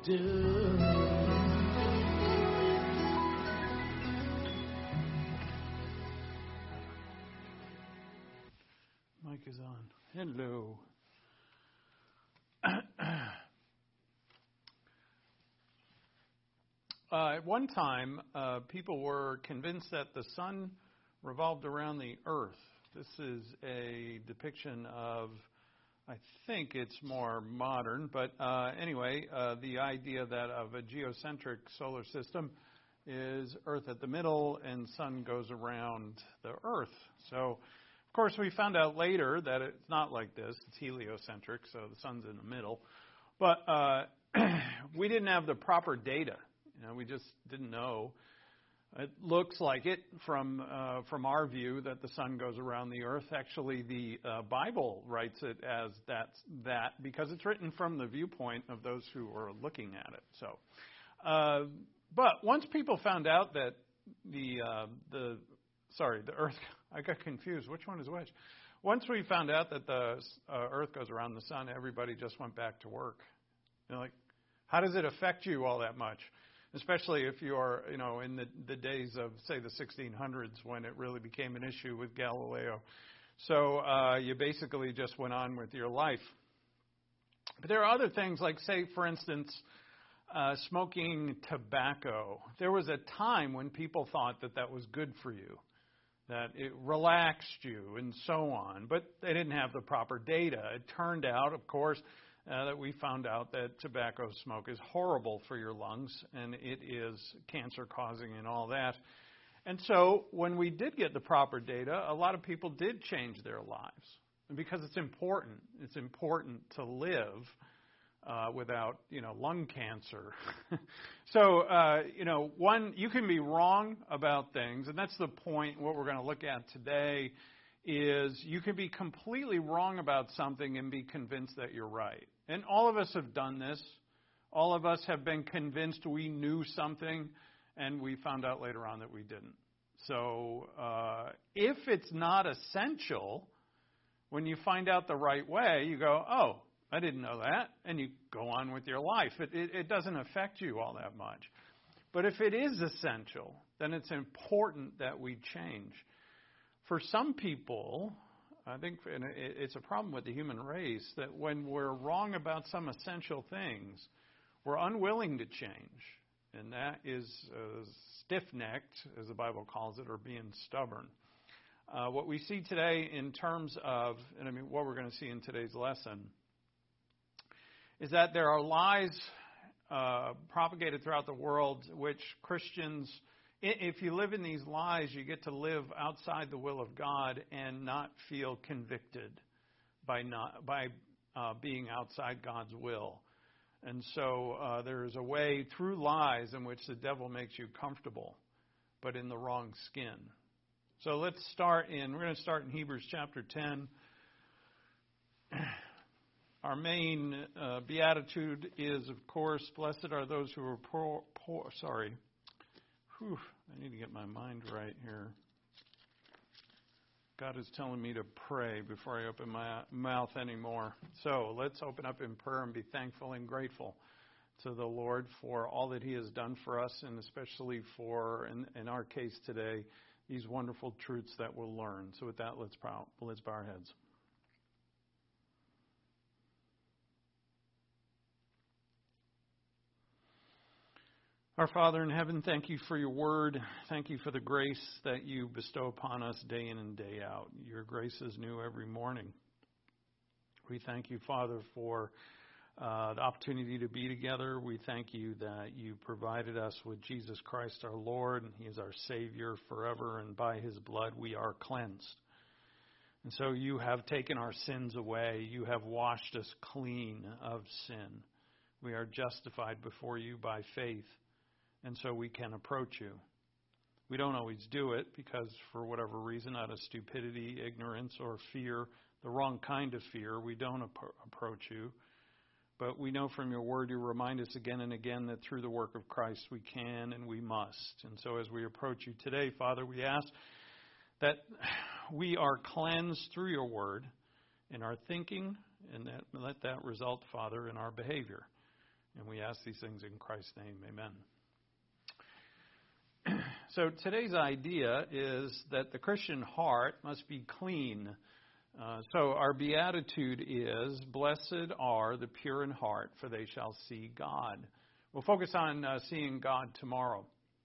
do. Mic is on. Hello. At one time, people were convinced that the sun revolved around the earth. This is a depiction of, I think it's more modern, but anyway, the idea that of a geocentric solar system is Earth at the middle and sun goes around the Earth. So, of course, we found out later that it's not like this. It's heliocentric, so the sun's in the middle. But we didn't have the proper data. We just didn't know. It looks like it from our view that the sun goes around the earth. Actually, the Bible writes it as that because it's written from the viewpoint of those who are looking at it. So, but once people found out that the earth, I got confused. Which one is which? Once we found out that the earth goes around the sun, everybody just went back to work. Like, how does it affect you all that much? Especially if you're, in the days of, say, the 1600s when it really became an issue with Galileo. So you basically just went on with your life. But there are other things like, say, for instance, smoking tobacco. There was a time when people thought that was good for you, that it relaxed you and so on. But they didn't have the proper data. It turned out, of course, that we found out that tobacco smoke is horrible for your lungs, and it is cancer-causing and all that. And so when we did get the proper data, a lot of people did change their lives. And because it's important to live without, lung cancer. So, one, you can be wrong about things, and that's the point. What we're going to look at today is you can be completely wrong about something and be convinced that you're right. And all of us have done this. All of us have been convinced we knew something, and we found out later on that we didn't. So if it's not essential, when you find out the right way, you go, oh, I didn't know that, and you go on with your life. It doesn't affect you all that much. But if it is essential, then it's important that we change. For some people, I think it's a problem with the human race that when we're wrong about some essential things, we're unwilling to change. And that is stiff-necked, as the Bible calls it, or being stubborn. What we see today in terms of, what we're going to see in today's lesson, is that there are lies propagated throughout the world which Christians, if you live in these lies, you get to live outside the will of God and not feel convicted by being outside God's will. And so there is a way through lies in which the devil makes you comfortable, but in the wrong skin. So we're going to start in Hebrews chapter 10. Our main beatitude is, of course, blessed are those who are poor. I need to get my mind right here. God is telling me to pray before I open my mouth anymore. So let's open up in prayer and be thankful and grateful to the Lord for all that He has done for us, and especially for, in our case today, these wonderful truths that we'll learn. So with that, let's bow our heads. Our Father in heaven, thank you for your word. Thank you for the grace that you bestow upon us day in and day out. Your grace is new every morning. We thank you, Father, for the opportunity to be together. We thank you that you provided us with Jesus Christ our Lord, and He is our Savior forever, and by His blood we are cleansed. And so you have taken our sins away. You have washed us clean of sin. We are justified before you by faith. And so we can approach you. We don't always do it because, for whatever reason, out of stupidity, ignorance, or fear, the wrong kind of fear, we don't approach you. But we know from your word, you remind us again and again that through the work of Christ we can and we must. And so as we approach you today, Father, we ask that we are cleansed through your word in our thinking, and that let that result, Father, in our behavior. And we ask these things in Christ's name. Amen. So today's idea is that the Christian heart must be clean. So our beatitude is, blessed are the pure in heart, for they shall see God. We'll focus on seeing God tomorrow.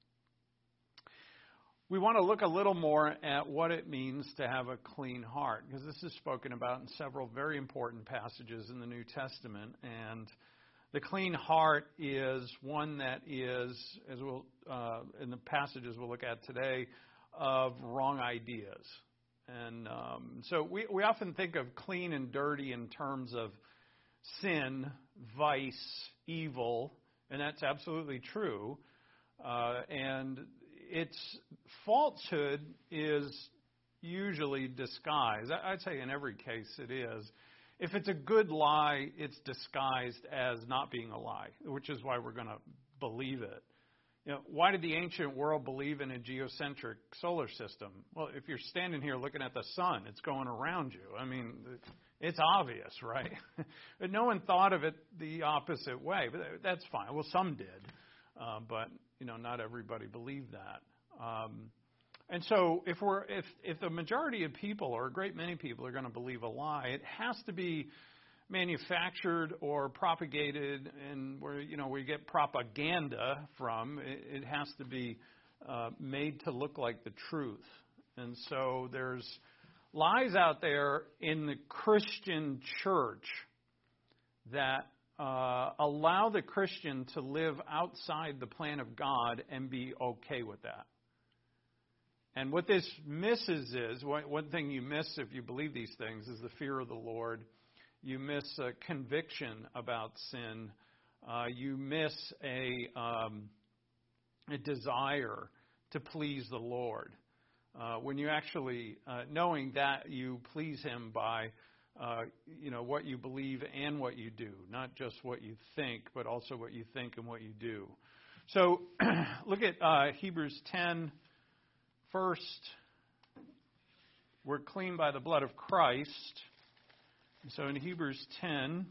We want to look a little more at what it means to have a clean heart, because this is spoken about in several very important passages in the New Testament. And the clean heart is one that is, as we'll in the passages we'll look at today, of wrong ideas. And so we often think of clean and dirty in terms of sin, vice, evil, and that's absolutely true. And its falsehood is usually disguised. I'd say in every case it is. If it's a good lie, it's disguised as not being a lie, which is why we're going to believe it. Why did the ancient world believe in a geocentric solar system? Well, if you're standing here looking at the sun, it's going around you. I mean, it's obvious, right? But no one thought of it the opposite way. But that's fine. Well, some did, but not everybody believed that. And so, if the majority of people, or a great many people, are going to believe a lie, it has to be manufactured or propagated, and where we get propaganda from, it has to be made to look like the truth. And so there's lies out there in the Christian church that allow the Christian to live outside the plan of God and be okay with that. And what this misses is, one thing you miss if you believe these things is the fear of the Lord. You miss a conviction about sin. You miss a desire to please the Lord. When you actually, knowing that you please Him by, what you believe and what you do, not just what you think, but also what you think and what you do. So look at Hebrews 10 first. We're clean by the blood of Christ. So in Hebrews 10,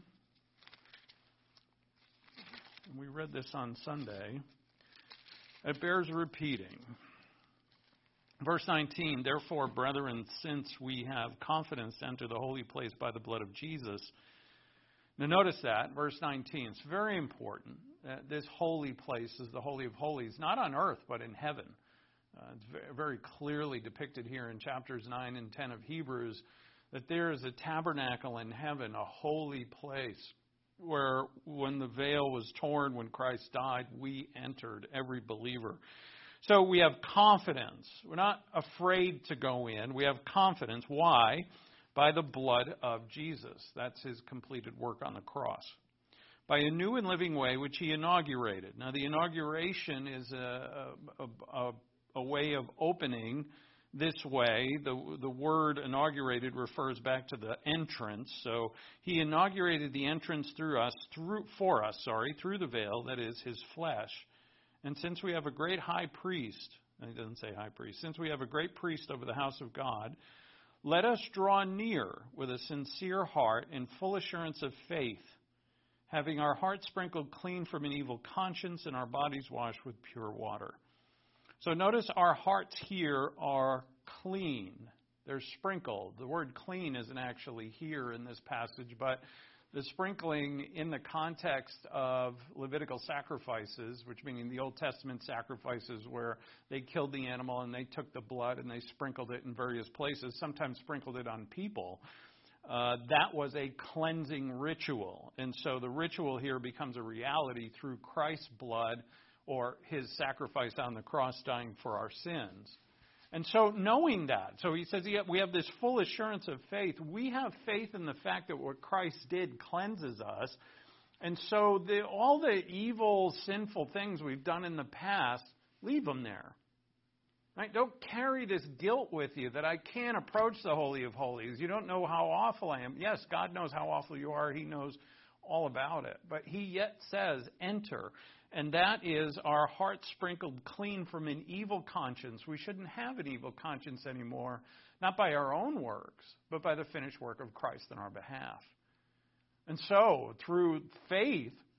we read this on Sunday, it bears repeating. Verse 19, therefore, brethren, since we have confidence to enter the holy place by the blood of Jesus. Now notice that, verse 19, it's very important. This holy place is the Holy of Holies, not on earth, but in heaven. It's very clearly depicted here in chapters 9 and 10 of Hebrews, that there is a tabernacle in heaven, a holy place, where when the veil was torn, when Christ died, we entered, every believer. So we have confidence. We're not afraid to go in. We have confidence. Why? By the blood of Jesus. That's His completed work on the cross. By a new and living way which He inaugurated. Now the inauguration is a way of opening this way. The word inaugurated refers back to the entrance. So He inaugurated the entrance through the veil, that is, His flesh. And since we have a great high priest, and He doesn't say high priest, since we have a great priest over the house of God, let us draw near with a sincere heart in full assurance of faith, having our hearts sprinkled clean from an evil conscience and our bodies washed with pure water. So notice our hearts here are clean. They're sprinkled. The word clean isn't actually here in this passage, but the sprinkling in the context of Levitical sacrifices, which meaning the Old Testament sacrifices where they killed the animal and they took the blood and they sprinkled it in various places, sometimes sprinkled it on people. That was a cleansing ritual. And so the ritual here becomes a reality through Christ's blood, or His sacrifice on the cross dying for our sins. And so knowing that, so he says we have this full assurance of faith. We have faith in the fact that what Christ did cleanses us. And so all the evil, sinful things we've done in the past, leave them there. Right? Don't carry this guilt with you that I can't approach the Holy of Holies. You don't know how awful I am. Yes, God knows how awful you are. He knows all about it. But He yet says, enter. And that is our hearts sprinkled clean from an evil conscience. We shouldn't have an evil conscience anymore, not by our own works, but by the finished work of Christ on our behalf. And so, through faith,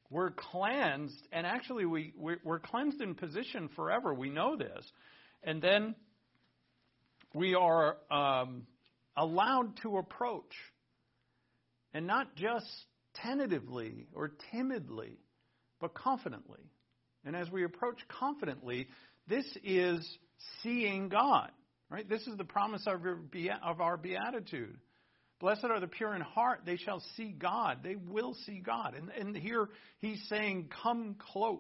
We're cleansed, and actually we're cleansed in position forever. We know this. And then we are allowed to approach, and not just tentatively or timidly, but confidently. And as we approach confidently, this is seeing God, right? This is the promise of our beatitude. Blessed are the pure in heart, they shall see God. They will see God. And here he's saying, come close.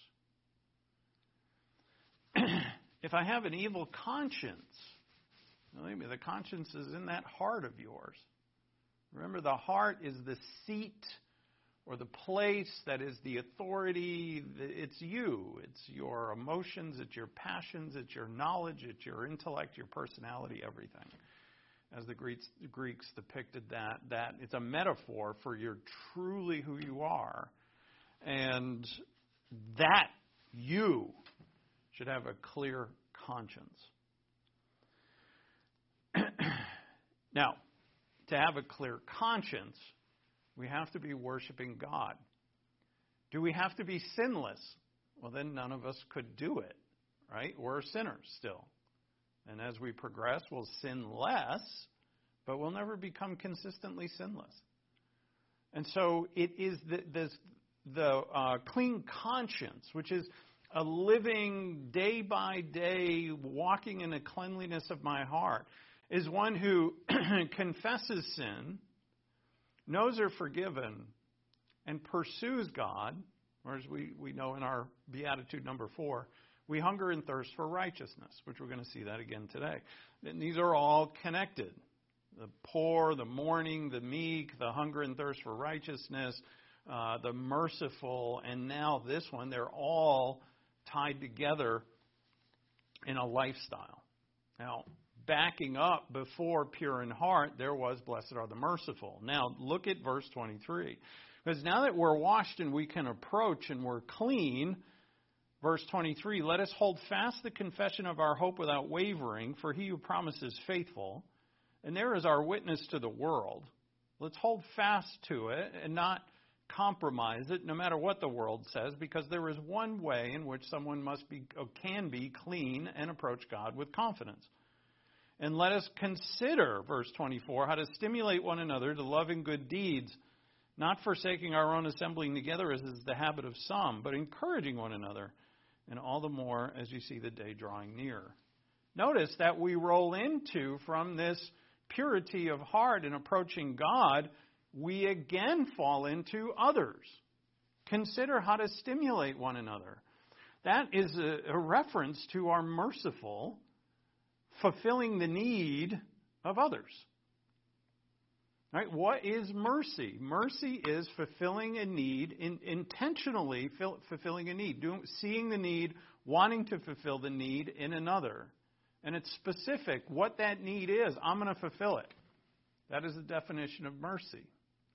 If I have an evil conscience, believe me, the conscience is in that heart of yours. Remember, the heart is the seat or the place that is the authority. It's you. It's your emotions. It's your passions. It's your knowledge. It's your intellect, your personality, everything. As the Greeks depicted that it's a metaphor for you're truly who you are. And that you should have a clear conscience. Now, to have a clear conscience, we have to be worshiping God. Do we have to be sinless? Well, then none of us could do it, right? We're sinners still. And as we progress, we'll sin less, but we'll never become consistently sinless. And so it is the clean conscience, which is a living day by day, walking in the cleanliness of my heart, is one who confesses sin, knows they're forgiven, and pursues God, or as we know in our Beatitude number 4, we hunger and thirst for righteousness, which we're going to see that again today. And these are all connected. The poor, the mourning, the meek, the hunger and thirst for righteousness, the merciful, and now this one, they're all tied together in a lifestyle. Now, backing up before pure in heart, there was blessed are the merciful. Now, look at verse 23. Because now that we're washed and we can approach and we're clean, verse 23, let us hold fast the confession of our hope without wavering, for he who promises faithful. And there is our witness to the world. Let's hold fast to it and not compromise it, no matter what the world says, because there is one way in which someone can be clean and approach God with confidence. And let us consider, verse 24, how to stimulate one another to love and good deeds, not forsaking our own assembling together as is the habit of some, but encouraging one another, and all the more as you see the day drawing near. Notice that we roll into, from this purity of heart in approaching God, we again fall into others. Consider how to stimulate one another. That is a reference to our merciful fulfilling the need of others. Right? What is mercy? Mercy is fulfilling a need, intentionally fulfilling a need, seeing the need, wanting to fulfill the need in another. And it's specific. What that need is, I'm going to fulfill it. That is the definition of mercy.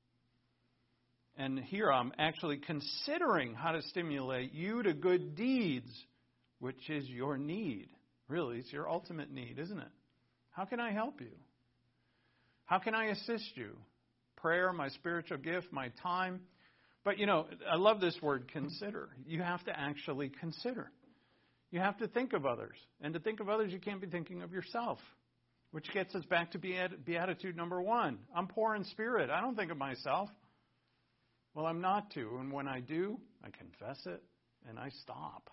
And here I'm actually considering how to stimulate you to good deeds, which is your need. Really, it's your ultimate need, isn't it? How can I help you? How can I assist you? Prayer, my spiritual gift, my time. But, I love this word, consider. You have to actually consider. You have to think of others. And to think of others, you can't be thinking of yourself. Which gets us back to Beatitude number 1. I'm poor in spirit. I don't think of myself. Well, I'm not to. And when I do, I confess it and I stop.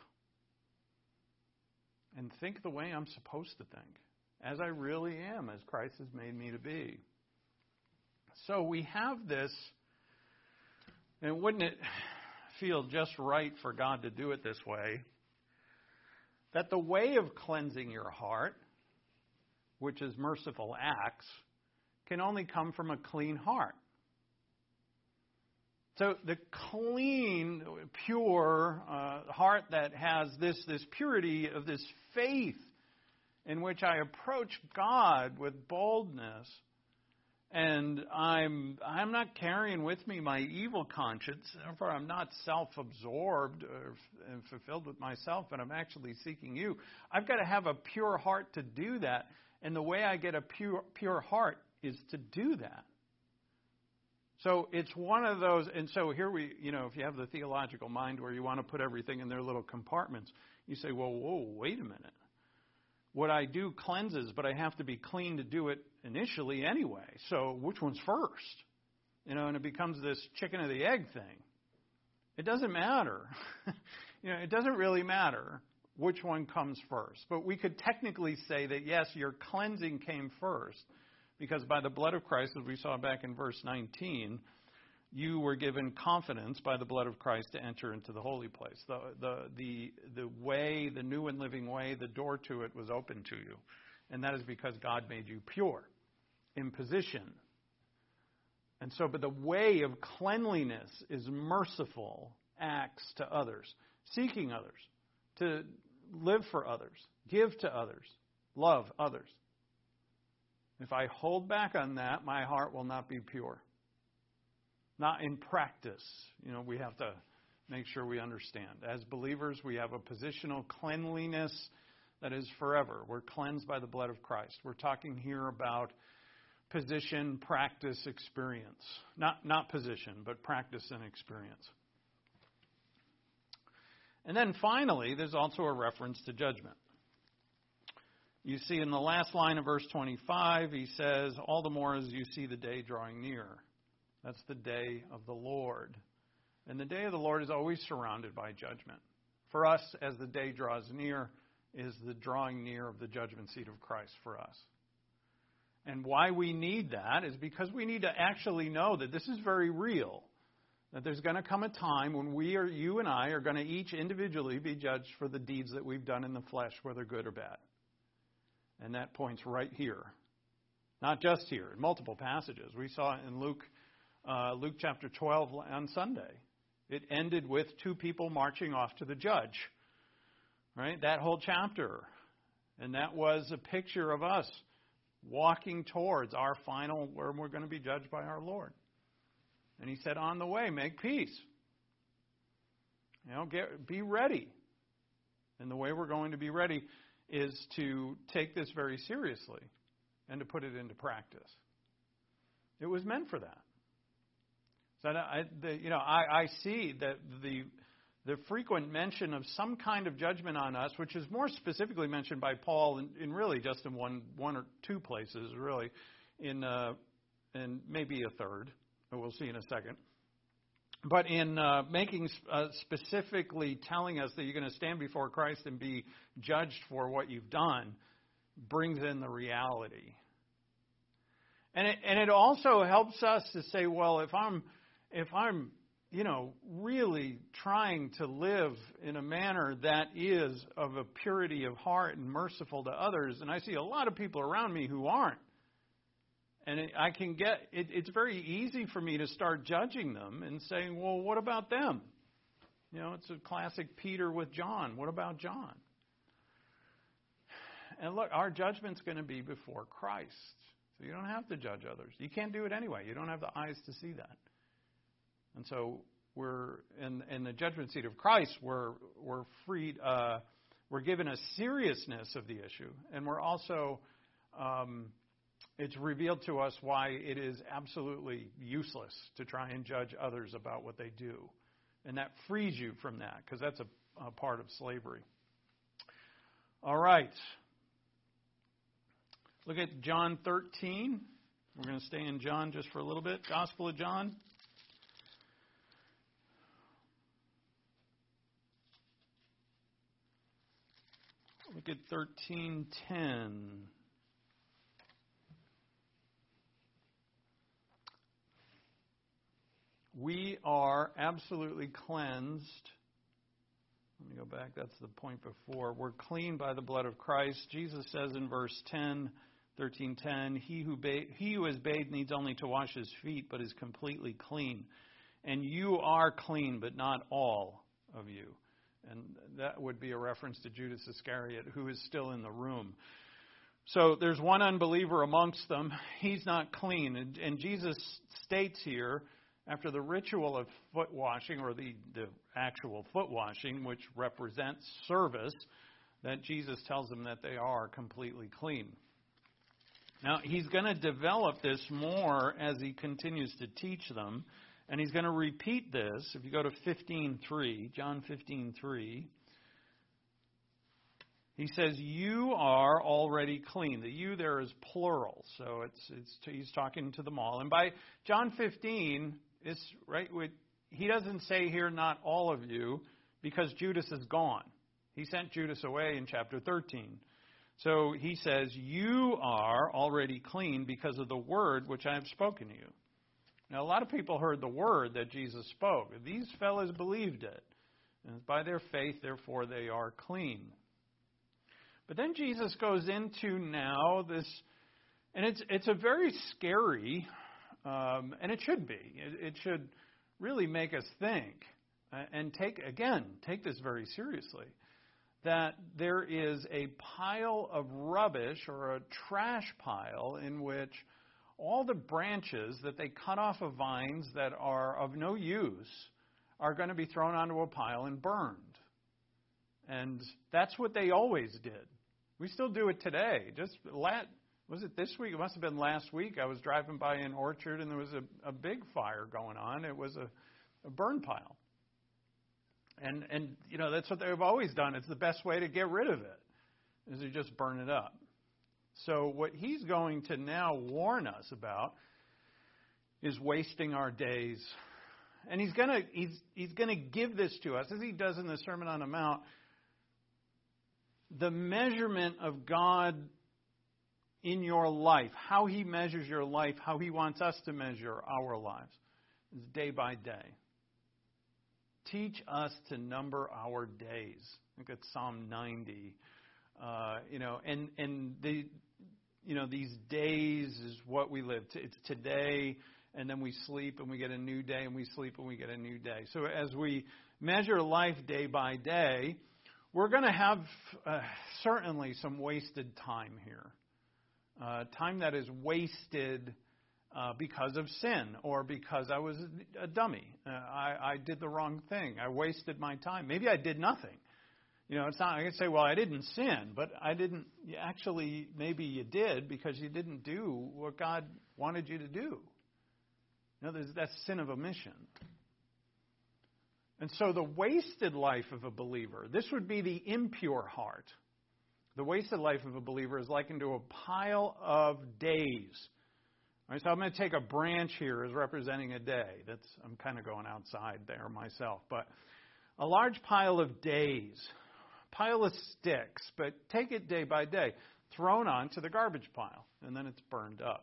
And think the way I'm supposed to think, as I really am, as Christ has made me to be. So we have this, and wouldn't it feel just right for God to do it this way, that the way of cleansing your heart, which is merciful acts, can only come from a clean heart. So the clean, pure heart that has this purity of this faith in which I approach God with boldness, and I'm not carrying with me my evil conscience, therefore I'm not self-absorbed and fulfilled with myself, but I'm actually seeking you. I've got to have a pure heart to do that, and the way I get a pure heart is to do that. So it's one of those, and so here if you have the theological mind where you want to put everything in their little compartments, you say, well, whoa, wait a minute. What I do cleanses, but I have to be clean to do it initially anyway. So which one's first? And it becomes this chicken or the egg thing. It doesn't matter. It doesn't really matter which one comes first. But we could technically say that, yes, your cleansing came first, because by the blood of Christ, as we saw back in verse 19, you were given confidence by the blood of Christ to enter into the holy place. The way, the new and living way, the door to it was open to you. And that is because God made you pure in position. And so, but the way of cleanliness is merciful acts to others, seeking others, to live for others, give to others, love others. If I hold back on that, my heart will not be pure. Not in practice. We have to make sure we understand. As believers, we have a positional cleanliness that is forever. We're cleansed by the blood of Christ. We're talking here about position, practice, experience. Not position, but practice and experience. And then finally, there's also a reference to judgment. You see in the last line of verse 25, he says, all the more as you see the day drawing near. That's the day of the Lord. And the day of the Lord is always surrounded by judgment. For us, as the day draws near, is the drawing near of the judgment seat of Christ for us. And why we need that is because we need to actually know that this is very real. That there's going to come a time when you and I are going to each individually be judged for the deeds that we've done in the flesh, whether good or bad. And that points right here. Not just here, in multiple passages. We saw it in Luke chapter 12 on Sunday. It ended with two people marching off to the judge. Right? That whole chapter. And that was a picture of us walking towards our final, where we're going to be judged by our Lord. And he said, on the way, make peace. Be ready. And the way we're going to be ready is to take this very seriously and to put it into practice. It was meant for that. So I see that the frequent mention of some kind of judgment on us, which is more specifically mentioned by Paul in really just in one or two places, really, in maybe a third, but we'll see in a second. But in specifically telling us that you're going to stand before Christ and be judged for what you've done, brings in the reality. And it also helps us to say, well, if I'm really trying to live in a manner that is of a purity of heart and merciful to others, and I see a lot of people around me who aren't, and it's very easy for me to start judging them and saying, well, what about them? It's a classic Peter with John. What about John? And look, our judgment's going to be before Christ. So you don't have to judge others. You can't do it anyway. You don't have the eyes to see that. And so we're in the judgment seat of Christ, we're freed, we're given a seriousness of the issue, and we're also it's revealed to us why it is absolutely useless to try and judge others about what they do. And that frees you from that, because that's a part of slavery. All right. Look at John 13. We're going to stay in John just for a little bit. Gospel of John. Look at 13:10. We are absolutely cleansed. Let me go back. That's the point before. We're clean by the blood of Christ. Jesus says in verse 10, 13:10, He who is bathed needs only to wash his feet, but is completely clean. And you are clean, but not all of you. And that would be a reference to Judas Iscariot, who is still in the room. So there's one unbeliever amongst them. He's not clean. And Jesus states here, after the ritual of foot washing, or the actual foot washing, which represents service, that Jesus tells them that they are completely clean. Now, he's going to develop this more as he continues to teach them. And he's going to repeat this. If you go to 15:3, John 15:3, he says, "You are already clean." The "you" there is plural, so he's talking to them all. And by John 15, it's right. He doesn't say here, "Not all of you," because Judas is gone. He sent Judas away in chapter 13. So he says, "You are already clean because of the word which I have spoken to you." Now, a lot of people heard the word that Jesus spoke. These fellows believed it. And by their faith, therefore, they are clean. But then Jesus goes into now this, and it's a very scary, and it should be. It should really make us think and take this very seriously, that there is a pile of rubbish or a trash pile in which all the branches that they cut off of vines that are of no use are going to be thrown onto a pile and burned. And that's what they always did. We still do it today. Was it this week? It must have been last week. I was driving by an orchard and there was a big fire going on. It was a burn pile. And that's what they've always done. It's the best way to get rid of it, is to just burn it up. So what he's going to now warn us about is wasting our days. And he's going to give this to us, as he does in the Sermon on the Mount, the measurement of God in your life, how he measures your life, how he wants us to measure our lives, is day by day. Teach us to number our days. Look at Psalm 90. These days is what we live. It's today, and then we sleep, and we get a new day, and we sleep, and we get a new day. So as we measure life day by day, we're going to have certainly some wasted time here. Time that is wasted because of sin or because I was a dummy. I did the wrong thing. I wasted my time. Maybe I did nothing. It's not, I can say, well, I didn't sin, but I didn't, actually, maybe you did because you didn't do what God wanted you to do. That's sin of omission. And so the wasted life of a believer, this would be the impure heart. The wasted life of a believer is likened to a pile of days. All right, so I'm going to take a branch here as representing a day. I'm kind of going outside there myself. But a large pile of days, pile of sticks, but take it day by day, thrown onto the garbage pile, and then it's burned up.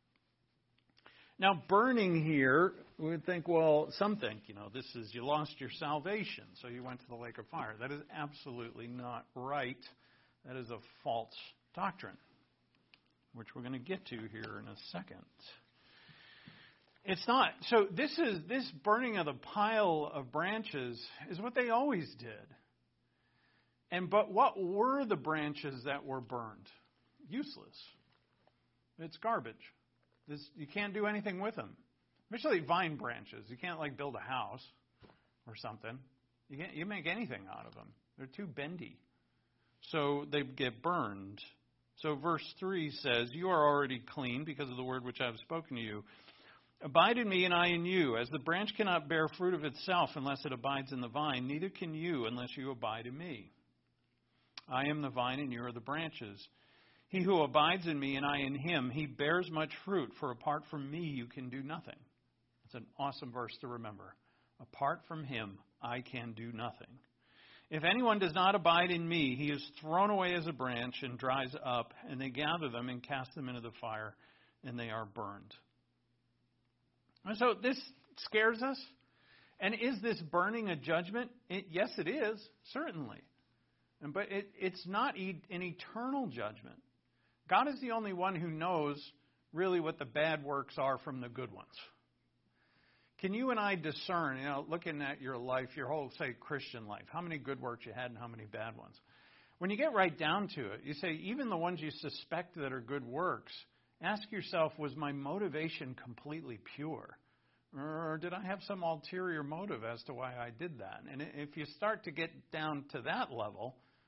Now, burning here, we would think, some think, this is you lost your salvation, so you went to the lake of fire. That is absolutely not right. That is a false doctrine, which we're going to get to here in a second. It's not. So this burning of the pile of branches is what they always did. But what were the branches that were burned? Useless. It's garbage. You can't do anything with them. Especially vine branches. You can't build a house or something. You make anything out of them. They're too bendy. So they get burned. So verse 3 says, "You are already clean because of the word which I have spoken to you. Abide in me and I in you. As the branch cannot bear fruit of itself unless it abides in the vine, neither can you unless you abide in me. I am the vine and you are the branches. He who abides in me and I in him, he bears much fruit, for apart from me you can do nothing." It's an awesome verse to remember. Apart from him, I can do nothing. "If anyone does not abide in me, he is thrown away as a branch and dries up, and they gather them and cast them into the fire, and they are burned." And so this scares us. And is this burning a judgment? Yes, it is, certainly. But it's not an eternal judgment. God is the only one who knows really what the bad works are from the good ones. Can you and I discern, looking at your life, your whole, say, Christian life, how many good works you had and how many bad ones? When you get right down to it, you say, even the ones you suspect that are good works, ask yourself, was my motivation completely pure? Or did I have some ulterior motive as to why I did that? And if you start to get down to that level,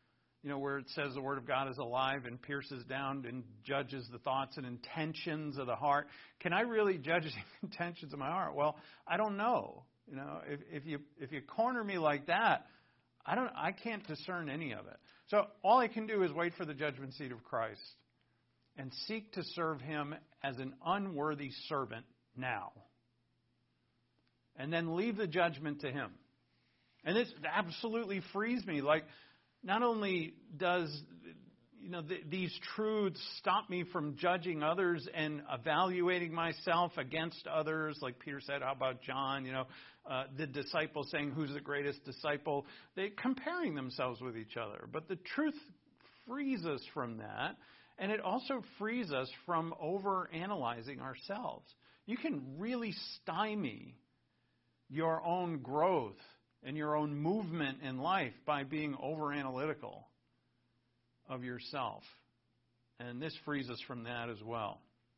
where it says the Word of God is alive and pierces down and judges the thoughts and intentions of the heart. Can I really judge the intentions of my heart? Well, I don't know. If you corner me like that, I can't discern any of it. So all I can do is wait for the judgment seat of Christ and seek to serve Him as an unworthy servant now. And then leave the judgment to Him. And this absolutely frees me. Like, not only does these truths stop me from judging others and evaluating myself against others, like Peter said, how about John? The disciples saying who's the greatest disciple? They're comparing themselves with each other. But the truth frees us from that, and it also frees us from overanalyzing ourselves. You can really stymie your own growth and your own movement in life by being over-analytical of yourself. And this frees us from that as well.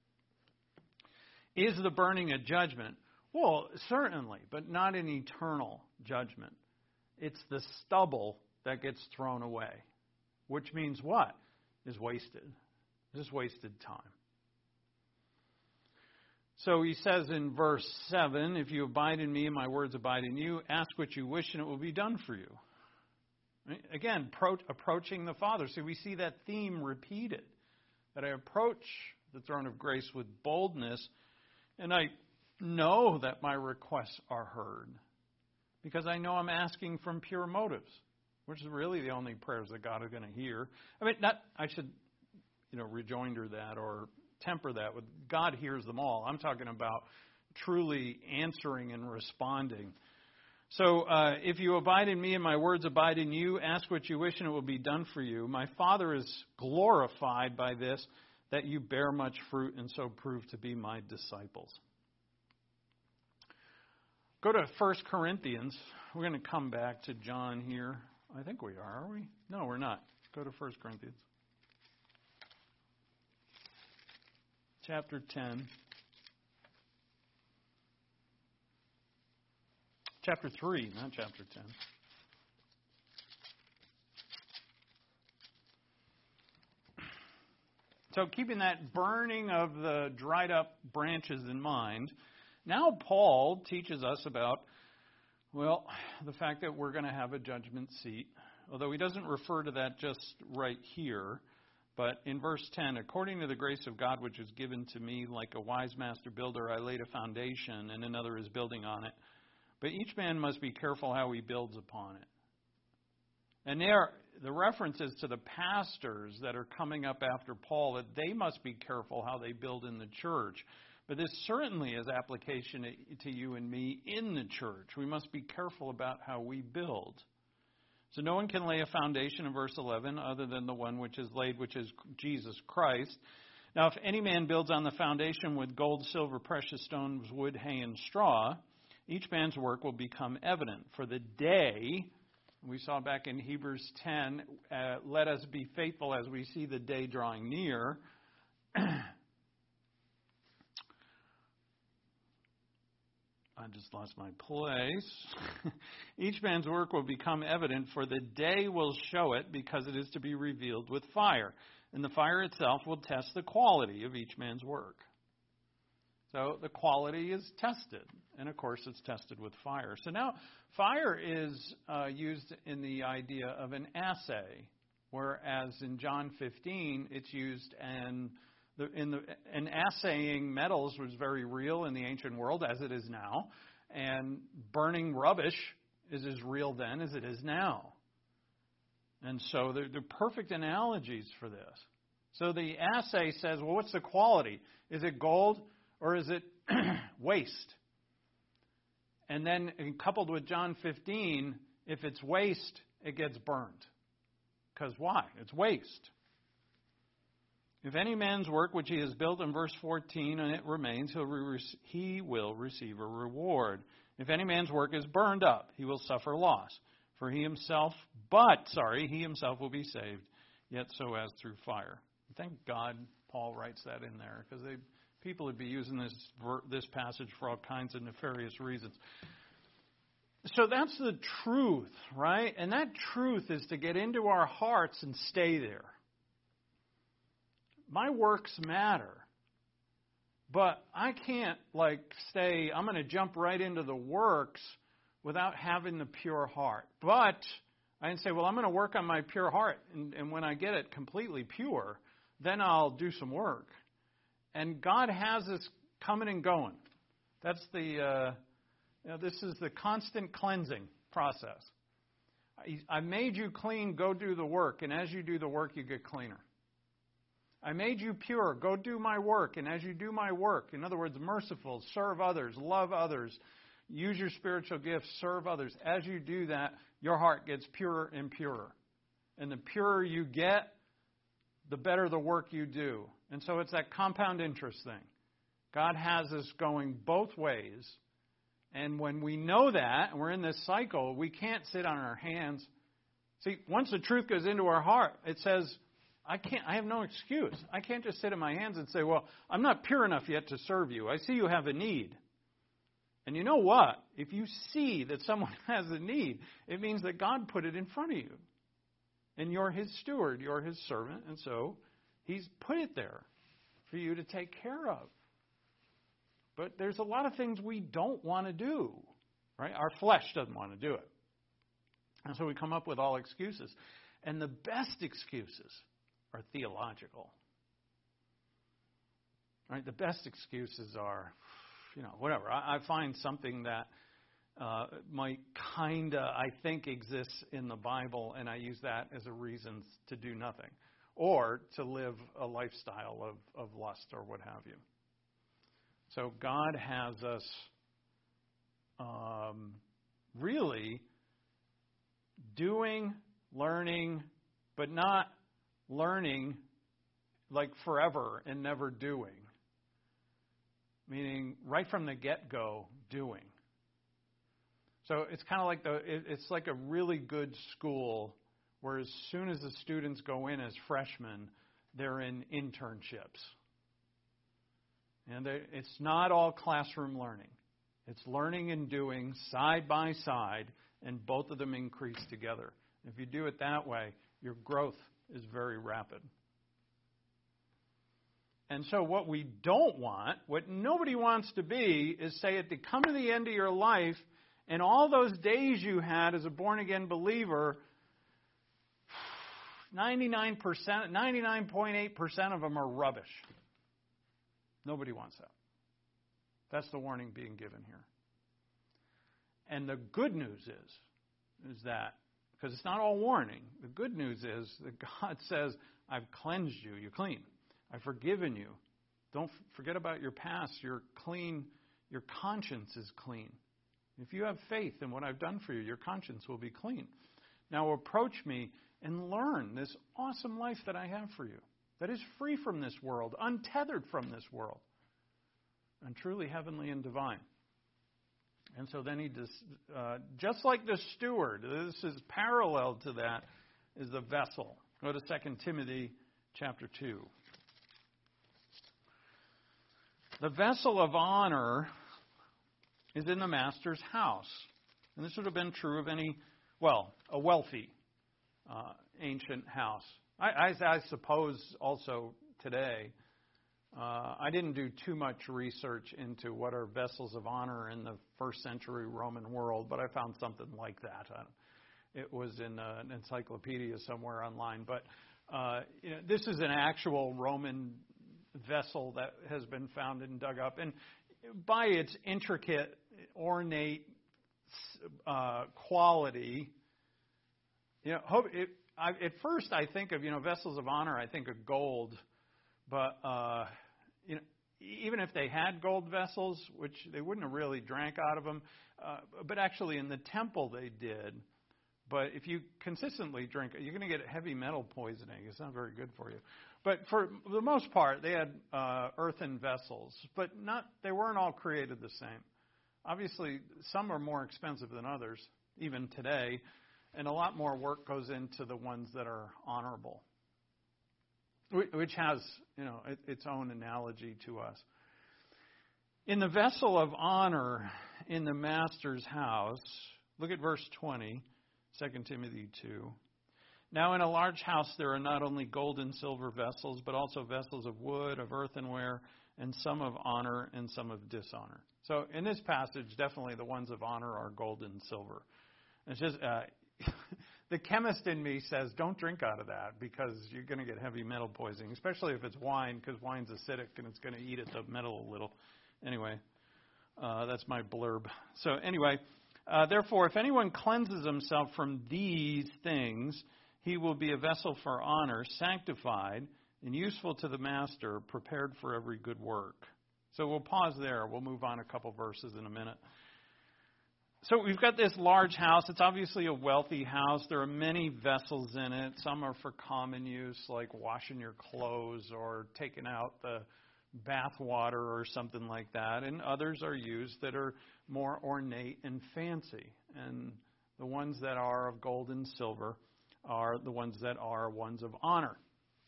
Is the burning a judgment? Well, certainly, but not an eternal judgment. It's the stubble that gets thrown away, which means what? Is wasted. Just wasted time. So he says in verse 7, if you abide in me and my words abide in you, ask what you wish and it will be done for you. Right? Again, approaching the Father. So we see that theme repeated, that I approach the throne of grace with boldness, and I know that my requests are heard because I know I'm asking from pure motives, which is really the only prayers that God is going to hear. I should rejoinder that or temper that with God hears them all. I'm talking about truly answering and responding. So if you abide in me and my words abide in you, ask what you wish and it will be done for you. My Father is glorified by this, that you bear much fruit and so prove to be my disciples. Go to 1 Corinthians. We're going to come back to John here. I think we are we? No, we're not. Go to 1 Corinthians. Chapter 10. Chapter 3, not chapter 10. So keeping that burning of the dried up branches in mind, now Paul teaches us about, the fact that we're going to have a judgment seat. Although he doesn't refer to that just right here. But in verse 10, according to the grace of God which is given to me, like a wise master builder, I laid a foundation and another is building on it. But each man must be careful how he builds upon it. And there, the references to the pastors that are coming up after Paul, that they must be careful how they build in the church. But this certainly has application to you and me in the church. We must be careful about how we build. So no one can lay a foundation in verse 11 other than the one which is laid, which is Jesus Christ. Now, if any man builds on the foundation with gold, silver, precious stones, wood, hay, and straw, each man's work will become evident. For the day, we saw back in Hebrews 10, let us be faithful as we see the day drawing near. I just lost my place. Each man's work will become evident, for the day will show it, because it is to be revealed with fire. And the fire itself will test the quality of each man's work. So the quality is tested. And, of course, it's tested with fire. So now fire is used in the idea of an assay, whereas in John 15 it's used and assaying metals was very real in the ancient world, as it is now. And burning rubbish is as real then as it is now. And so they're perfect analogies for this. So the assay says, well, what's the quality? Is it gold or is it waste? And then coupled with John 15, if it's waste, it gets burned. Because why? It's waste. If any man's work which he has built in verse 14 and it remains, he will receive a reward. If any man's work is burned up, he will suffer loss. For he himself will be saved, yet so as through fire. Thank God Paul writes that in there, because people would be using this passage for all kinds of nefarious reasons. So that's the truth, right? And that truth is to get into our hearts and stay there. My works matter. But I can't say, I'm going to jump right into the works without having the pure heart. But I can say, well, I'm going to work on my pure heart. And when I get it completely pure, then I'll do some work. And God has us coming and going. That's this is the constant cleansing process. I made you clean, go do the work. And as you do the work, you get cleaner. I made you pure, go do my work. And as you do my work, in other words, merciful, serve others, love others, use your spiritual gifts, serve others. As you do that, your heart gets purer and purer. And the purer you get, the better the work you do. And so it's that compound interest thing. God has us going both ways. And when we know that, and we're in this cycle, we can't sit on our hands. See, once the truth goes into our heart, it says, I have no excuse. I can't just sit in my hands and say, well, I'm not pure enough yet to serve you. I see you have a need. And you know what? If you see that someone has a need, it means that God put it in front of you. And you're His steward, you're His servant, and so He's put it there for you to take care of. But there's a lot of things we don't want to do, right? Our flesh doesn't want to do it. And so we come up with all excuses. And the best excuses are theological. Right? The best excuses are, whatever. I find something that might I think exists in the Bible, and I use that as a reason to do nothing. Or to live a lifestyle of lust or what have you. So God has us really doing, learning, but not learning like forever and never doing. Meaning right from the get-go, doing. So it's kind of like it's like a really good school where as soon as the students go in as freshmen, they're in internships. And it's not all classroom learning. It's learning and doing side by side, and both of them increase together. If you do it that way, your growth is very rapid. And so what we don't want, what nobody wants to be, is say at the come to the end of your life, and all those days you had as a born-again believer, 99.8% of them are rubbish. Nobody wants that. That's the warning being given here. And the good news is that, because it's not all warning, the good news is that God says, I've cleansed you, you're clean. I've forgiven you. Don't forget about your past. You're clean. Your conscience is clean. If you have faith in what I've done for you, your conscience will be clean. Now approach me and learn this awesome life that I have for you, that is free from this world, untethered from this world, and truly heavenly and divine. And so then he just like the steward, this is parallel to that, is the vessel. Go to 2 Timothy chapter 2. The vessel of honor is in the master's house. And this would have been true of a wealthy ancient house. I suppose also today, I didn't do too much research into what are vessels of honor in the first century Roman world, but I found something like that. It was in an encyclopedia somewhere online. But this is an actual Roman vessel that has been found and dug up. And by its intricate, ornate quality, at first I think of, vessels of honor, I think of gold. But, even if they had gold vessels, which they wouldn't have really drank out of them, but actually in the temple they did. But if you consistently drink it, you're going to get heavy metal poisoning. It's not very good for you. But for the most part, they had earthen vessels. But they weren't all created the same. Obviously, some are more expensive than others, even today. And a lot more work goes into the ones that are honorable, which has, its own analogy to us. In the vessel of honor in the master's house, Look at verse 20, 2 Timothy 2. Now in a large house there are not only gold and silver vessels, but also vessels of wood, of earthenware, and some of honor and some of dishonor. So in this passage, definitely the ones of honor are gold and silver. It's just the chemist in me says don't drink out of that because you're going to get heavy metal poisoning, especially if it's wine, because wine's acidic and it's going to eat at the metal a little. Anyway, that's my blurb. So anyway, therefore, if anyone cleanses himself from these things, he will be a vessel for honor, sanctified and useful to the master, prepared for every good work. So we'll pause there. We'll move on a couple verses in a minute. So we've got this large house. It's obviously a wealthy house. There are many vessels in it. Some are for common use, like washing your clothes or taking out the bath water or something like that. And others are used that are more ornate and fancy. And the ones that are of gold and silver are the ones that are ones of honor.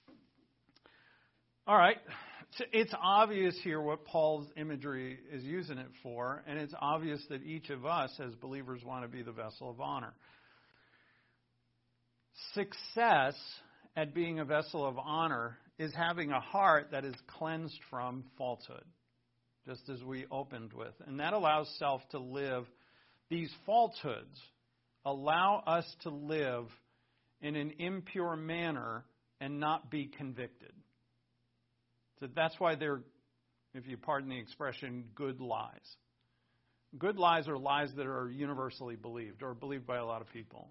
All right. So it's obvious here what Paul's imagery is using it for, and it's obvious that each of us as believers want to be the vessel of honor. Success at being a vessel of honor is having a heart that is cleansed from falsehood, just as we opened with. And that allows self to live. These falsehoods allow us to live in an impure manner and not be convicted. So that's why they're, if you pardon the expression, good lies. Good lies are lies that are universally believed or believed by a lot of people.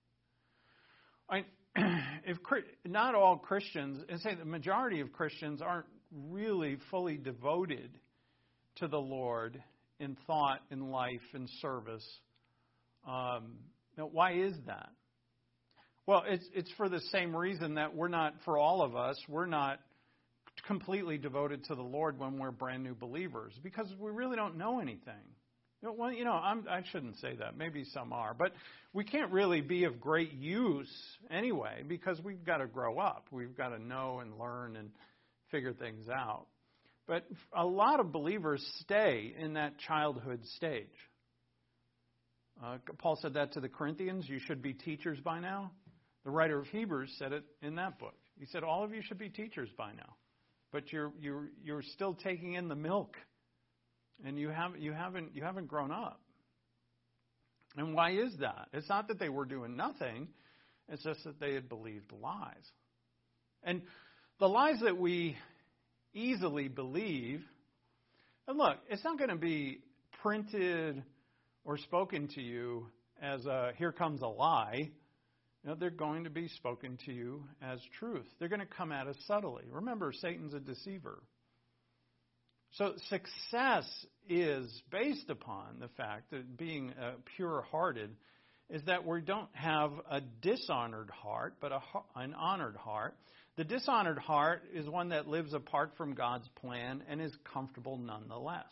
Not all Christians, and say the majority of Christians aren't really fully devoted to the Lord in thought, in life, in service. Now, why is that? Well, it's for the same reason that we're not, for all of us, we're not completely devoted to the Lord when we're brand new believers, because we really don't know anything. Well, I shouldn't say that. Maybe some are, but we can't really be of great use anyway because we've got to grow up. We've got to know and learn and figure things out. But a lot of believers stay in that childhood stage. Paul said that to the Corinthians. You should be teachers by now. The writer of Hebrews said it in that book. He said all of you should be teachers by now. But you're still taking in the milk, and you haven't grown up. And why is that? It's not that they were doing nothing; it's just that they had believed lies. And the lies that we easily believe, and look, it's not going to be printed or spoken to you as a "here comes a lie." They're going to be spoken to you as truth. They're going to come at us subtly. Remember, Satan's a deceiver. So success is based upon the fact that being pure-hearted is that we don't have a dishonored heart, but an honored heart. The dishonored heart is one that lives apart from God's plan and is comfortable nonetheless.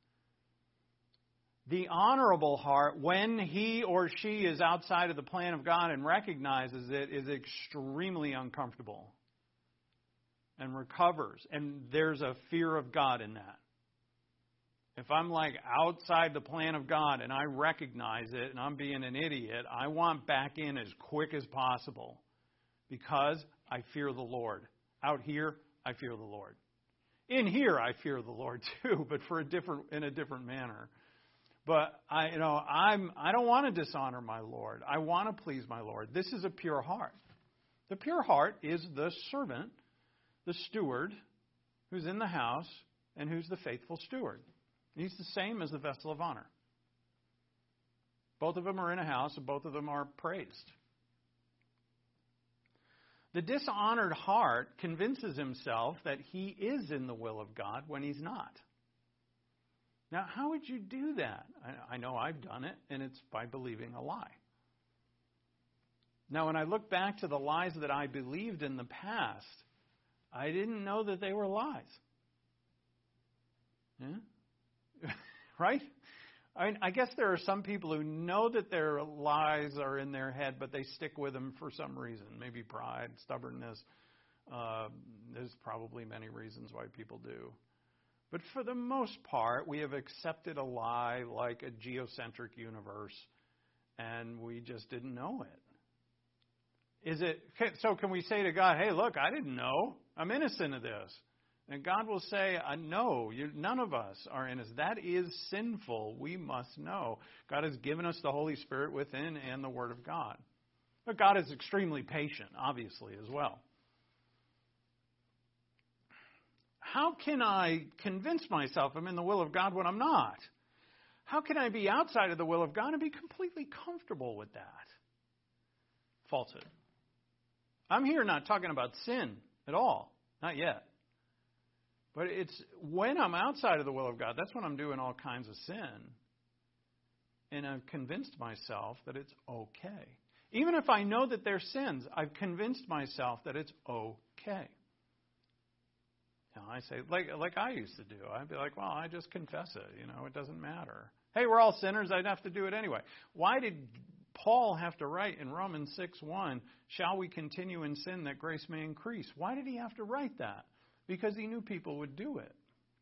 The honorable heart, when he or she is outside of the plan of God and recognizes it, is extremely uncomfortable and recovers. And there's a fear of God in that. If I'm like outside the plan of God and I recognize it and I'm being an idiot, I want back in as quick as possible because I fear the Lord. Out here, I fear the Lord. In here, I fear the Lord too, but in a different manner. But I don't want to dishonor my Lord. I want to please my Lord. This is a pure heart. The pure heart is the servant, the steward, who's in the house and who's the faithful steward. He's the same as the vessel of honor. Both of them are in a house and both of them are praised. The dishonored heart convinces himself that he is in the will of God when he's not. Now, how would you do that? I know I've done it, and it's by believing a lie. Now, when I look back to the lies that I believed in the past, I didn't know that they were lies. Yeah? Right? I guess there are some people who know that their lies are in their head, but they stick with them for some reason. Maybe pride, stubbornness. There's probably many reasons why people do. But for the most part, we have accepted a lie like a geocentric universe, and we just didn't know it. So can we say to God, hey, look, I didn't know. I'm innocent of this. And God will say, no, none of us are innocent. That is sinful. We must know. God has given us the Holy Spirit within and the Word of God. But God is extremely patient, obviously, as well. How can I convince myself I'm in the will of God when I'm not? How can I be outside of the will of God and be completely comfortable with that? Falsehood. I'm here not talking about sin at all. Not yet. But it's when I'm outside of the will of God, that's when I'm doing all kinds of sin. And I've convinced myself that it's okay. Even if I know that they're sins, I've convinced myself that it's okay. Now, I say, like I used to do. I'd be like, well, I just confess it. It doesn't matter. Hey, we're all sinners. I'd have to do it anyway. Why did Paul have to write in Romans 6:1, shall we continue in sin that grace may increase? Why did he have to write that? Because he knew people would do it.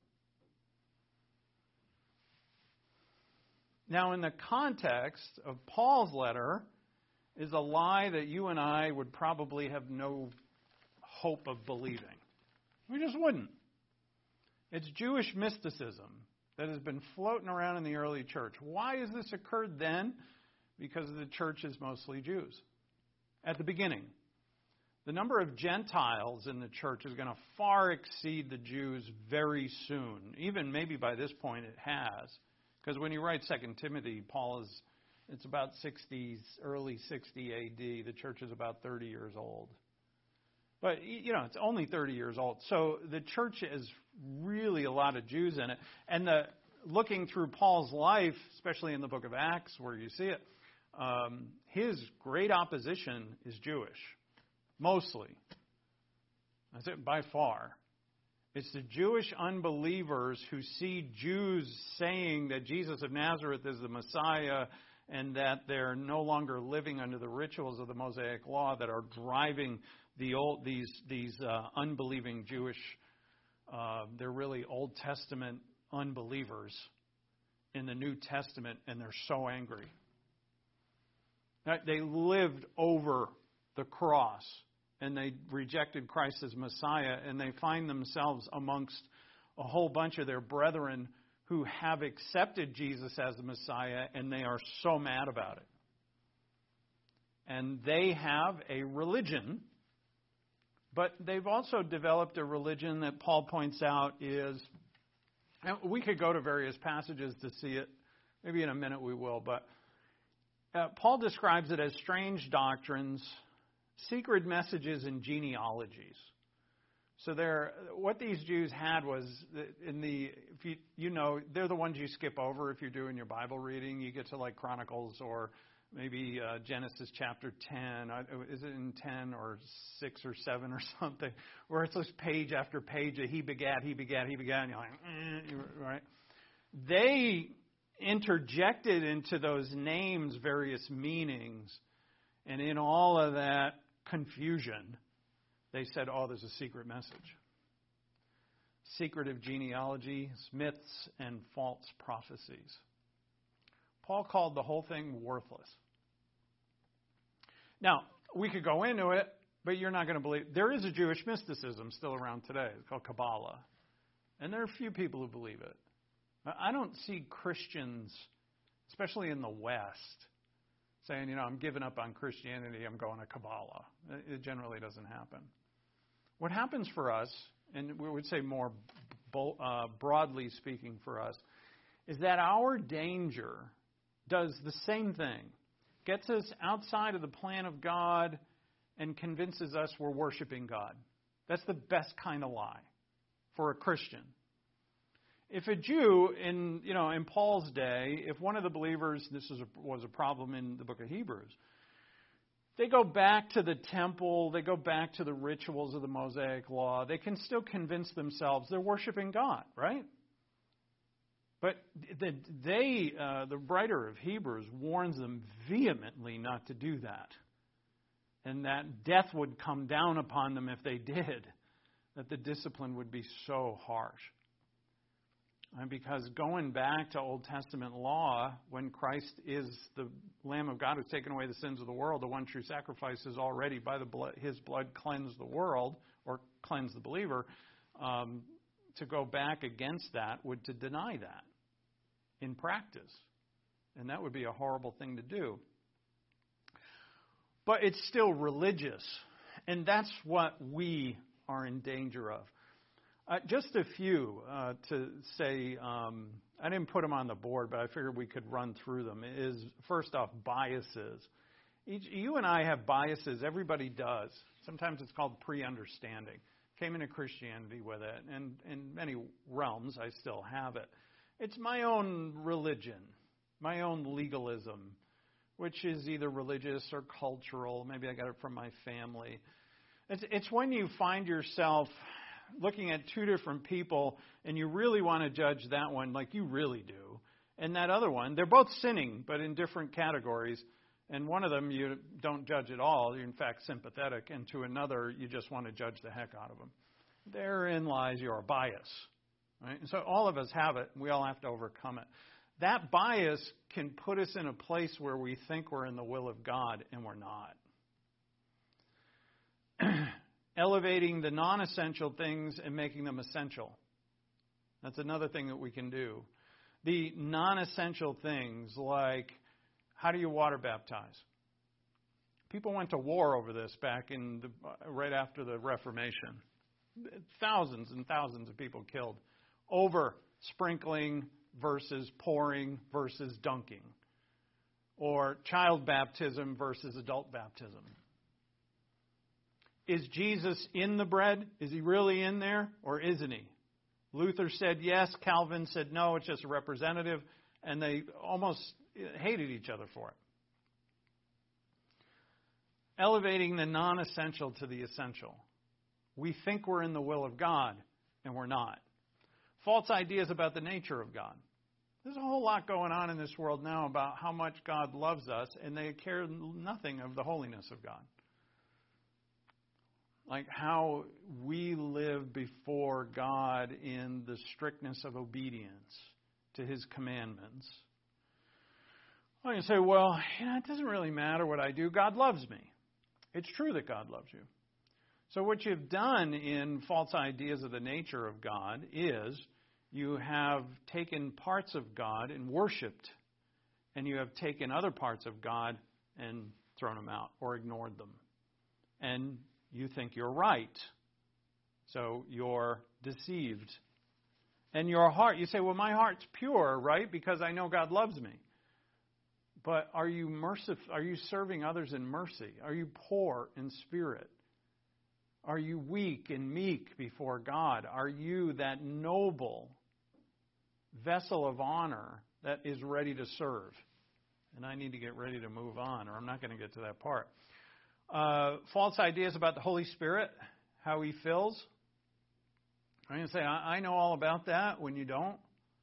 Now, in the context of Paul's letter, is a lie that you and I would probably have no hope of believing. We just wouldn't. It's Jewish mysticism that has been floating around in the early church. Why has this occurred then? Because the church is mostly Jews. At the beginning, the number of Gentiles in the church is going to far exceed the Jews very soon. Even maybe by this point it has. Because when you write 2 Timothy, it's about early 60 A.D. The church is about 30 years old. But, it's only 30 years old. So the church is really a lot of Jews in it. And looking through Paul's life, especially in the book of Acts where you see it, his great opposition is Jewish. Mostly. That's it by far. It's the Jewish unbelievers who see Jews saying that Jesus of Nazareth is the Messiah and that they're no longer living under the rituals of the Mosaic Law that are driving these unbelieving Jewish, they're really Old Testament unbelievers in the New Testament, and they're so angry. They lived over the cross, and they rejected Christ as Messiah, and they find themselves amongst a whole bunch of their brethren who have accepted Jesus as the Messiah, and they are so mad about it. And they have a religion, but they've also developed a religion that Paul points out is, and we could go to various passages to see it. Maybe in a minute we will, but Paul describes it as strange doctrines, secret messages, and genealogies. So what these Jews had was, they're the ones you skip over if you're doing your Bible reading. You get to like Chronicles or maybe Genesis chapter 10. Is it in 10 or 6 or 7 or something? Where it's just page after page of he begat, and you're like, right? They interjected into those names various meanings. And in all of that confusion, they said, there's a secret message. Secretive genealogy, myths, and false prophecies. Paul called the whole thing worthless. Now, we could go into it, but you're not going to believe. There is a Jewish mysticism still around today. It's called Kabbalah. And there are a few people who believe it. I don't see Christians, especially in the West, saying, I'm giving up on Christianity, I'm going to Kabbalah. It generally doesn't happen. What happens for us, and we would say more broadly speaking for us, is that our danger does the same thing. Gets us outside of the plan of God and convinces us we're worshiping God. That's the best kind of lie for a Christian. If a Jew in Paul's day, if one of the believers, was a problem in the book of Hebrews, they go back to the temple, they go back to the rituals of the Mosaic Law, they can still convince themselves they're worshiping God, right? But the writer of Hebrews warns them vehemently not to do that. And that death would come down upon them if they did, that the discipline would be so harsh. And because going back to Old Testament law, when Christ is the Lamb of God who's taken away the sins of the world, the one true sacrifice has already, by the blood, his blood, cleansed the world, or cleansed the believer. To go back against that would to deny that in practice. And that would be a horrible thing to do. But it's still religious. And that's what we are in danger of. Just a few to say, I didn't put them on the board, but I figured we could run through them, is first off, biases. You and I have biases. Everybody does. Sometimes it's called pre-understanding. Came into Christianity with it, and in many realms I still have it. It's my own religion, my own legalism, which is either religious or cultural. Maybe I got it from my family. It's when you find yourself looking at two different people and you really want to judge that one like you really do, and that other one, they're both sinning, but in different categories. And one of them you don't judge at all. You're in fact sympathetic. And to another, you just want to judge the heck out of them. Therein lies your bias. Right? And so all of us have it. We all have to overcome it. That bias can put us in a place where we think we're in the will of God and we're not. Elevating the non-essential things and making them essential. That's another thing that we can do. The non-essential things like, how do you water baptize? People went to war over this back in right after the Reformation. Thousands and thousands of people killed over sprinkling versus pouring versus dunking, or child baptism versus adult baptism. Is Jesus in the bread? Is he really in there, or isn't he? Luther said yes. Calvin said no, it's just a representative. And they almost hated each other for it. Elevating the non-essential to the essential. We think we're in the will of God, and we're not. False ideas about the nature of God. There's a whole lot going on in this world now about how much God loves us, and they care nothing of the holiness of God. Like how we live before God in the strictness of obedience to his commandments. Well, you say, well, it doesn't really matter what I do. God loves me. It's true that God loves you. So what you've done in false ideas of the nature of God is you have taken parts of God and worshipped, and you have taken other parts of God and thrown them out or ignored them. And you think you're right. So you're deceived. And your heart, you say, well, my heart's pure, right? Because I know God loves me. But are you merciful? Are you serving others in mercy? Are you poor in spirit? Are you weak and meek before God? Are you that noble vessel of honor that is ready to serve? And I need to get ready to move on, or I'm not going to get to that part. False ideas about the Holy Spirit, how he fills. I'm going to say, I know all about that when you don't.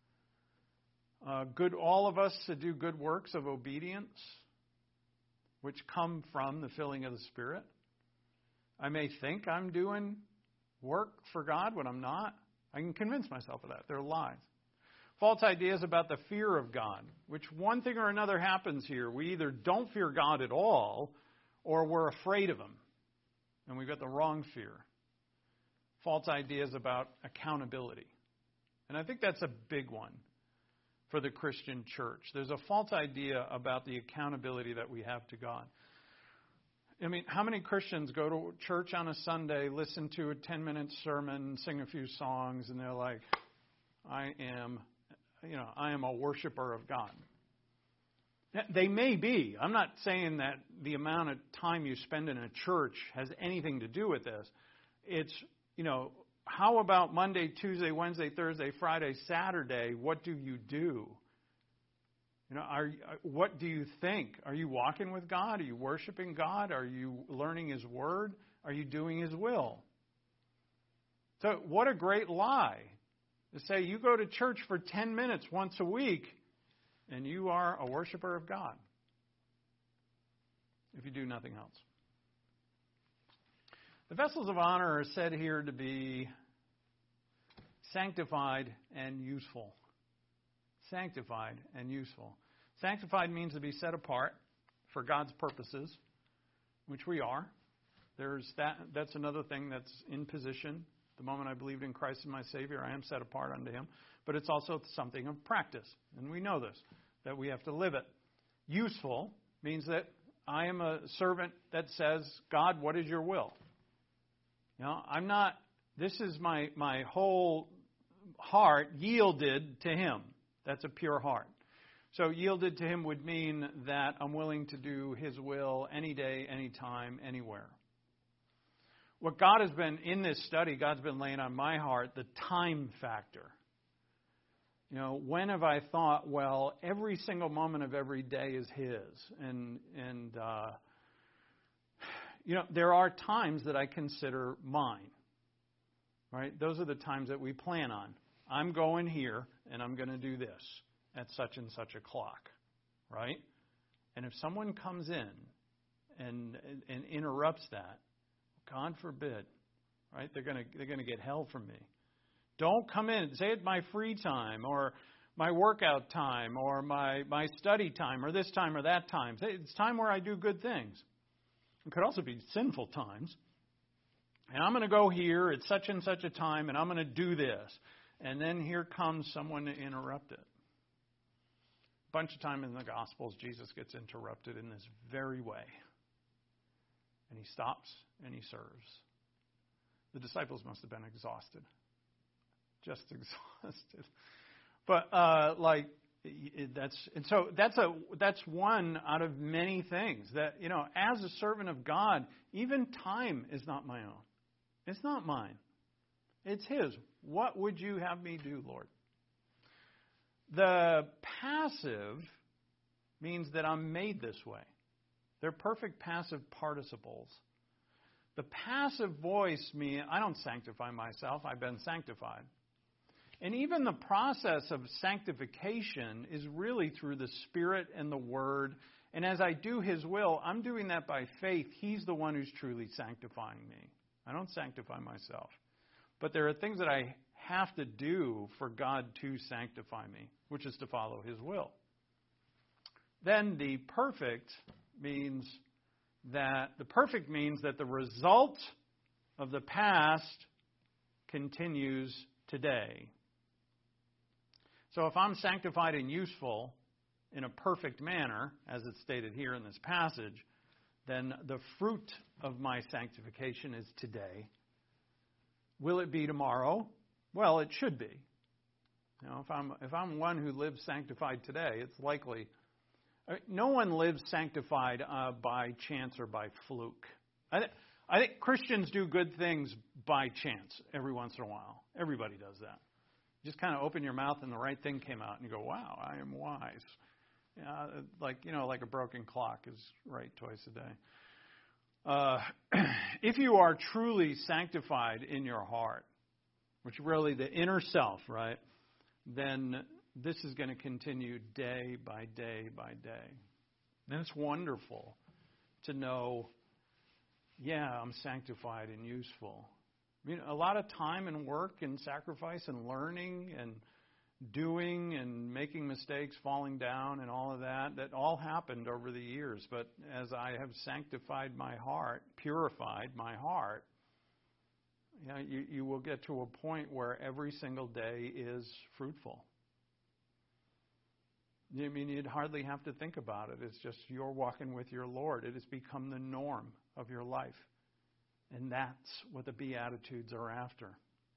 All of us to do good works of obedience, which come from the filling of the Spirit. I may think I'm doing work for God when I'm not. I can convince myself of that. They're lies. False ideas about the fear of God, which one thing or another happens here. We either don't fear God at all, or we're afraid of him. And we've got the wrong fear. False ideas about accountability. And I think that's a big one for the Christian church. There's a false idea about the accountability that we have to God. I mean, how many Christians go to church on a Sunday, listen to a 10-minute sermon, sing a few songs, and they're like, I am a worshiper of God. They may be. I'm not saying that the amount of time you spend in a church has anything to do with this. It's, how about Monday, Tuesday, Wednesday, Thursday, Friday, Saturday? What do you do? What do you think? Are you walking with God? Are you worshiping God? Are you learning his word? Are you doing his will? So what a great lie to say you go to church for 10 minutes once a week and you are a worshiper of God if you do nothing else. The vessels of honor are said here to be Sanctified and useful. Sanctified and useful. Sanctified means to be set apart for God's purposes, which we are. That's another thing that's in position. The moment I believed in Christ as my Savior, I am set apart unto Him. But it's also something of practice. And we know this, that we have to live it. Useful means that I am a servant that says, God, what is your will? This is my whole heart yielded to Him. That's a pure heart. So yielded to Him would mean that I'm willing to do His will any day, any time, anywhere. What God has been, in this study, God's been laying on my heart the time factor. When have I thought, well, every single moment of every day is His? And there are times that I consider mine. Right? Those are the times that we plan on. I'm going here, and I'm going to do this at such and such a clock. Right? And if someone comes in and interrupts that, God forbid, right? They're going to get hell from me. Don't come in. Say it my free time or my workout time or my study time or this time or that time. Say it's time where I do good things. It could also be sinful times. And I'm going to go here at such and such a time and I'm going to do this. And then here comes someone to interrupt it. A bunch of time in the Gospels, Jesus gets interrupted in this very way. And He stops and He serves. The disciples must have been exhausted. Just exhausted. But that's one out of many things that, as a servant of God, even time is not my own. It's not mine. It's His. What would you have me do, Lord? The passive means that I'm made this way. They're perfect passive participles. The passive voice means I don't sanctify myself. I've been sanctified. And even the process of sanctification is really through the Spirit and the Word. And as I do His will, I'm doing that by faith. He's the one who's truly sanctifying me. I don't sanctify myself. But there are things that I have to do for God to sanctify me, which is to follow His will. Then the perfect means that the result of the past continues today. So if I'm sanctified and useful in a perfect manner, as it's stated here in this passage, then the fruit of my sanctification is today. Will it be tomorrow? Well, it should be. If I'm one who lives sanctified today, it's likely. No one lives sanctified by chance or by fluke. I think Christians do good things by chance every once in a while. Everybody does that. You just kind of open your mouth and the right thing came out and you go, wow, I am wise. Like a broken clock is right twice a day. If you are truly sanctified in your heart, which really the inner self, right, then this is going to continue day by day by day. And it's wonderful to know, I'm sanctified and useful. I mean, a lot of time and work and sacrifice and learning and doing and making mistakes, falling down and all of that all happened over the years. But as I have sanctified my heart, purified my heart, you will get to a point where every single day is fruitful. I mean, you'd hardly have to think about it. It's just you're walking with your Lord. It has become the norm of your life. And that's what the Beatitudes are after.